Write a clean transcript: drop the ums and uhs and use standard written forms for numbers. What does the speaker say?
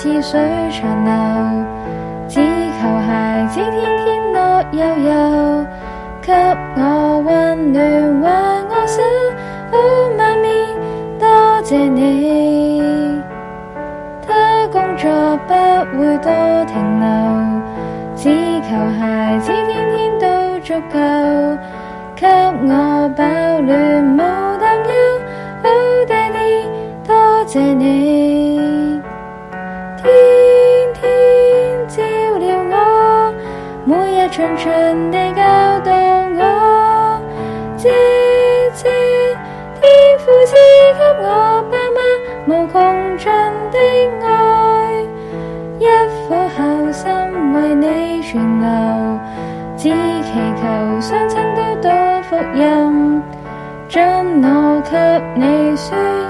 似水長流，只求孩子天天樂悠悠，給我溫暖話我笑。哦，媽咪多謝你，他工作不會多停留，只求孩子天天都足夠，給我飽暖無擔憂。哦，爹哋多謝你，天天照料我，每日循循地教導我，謝謝天父賜給我爸媽無窮盡的愛，一顆孝心為你存留，只祈求雙親都多福蔭，准我給你說。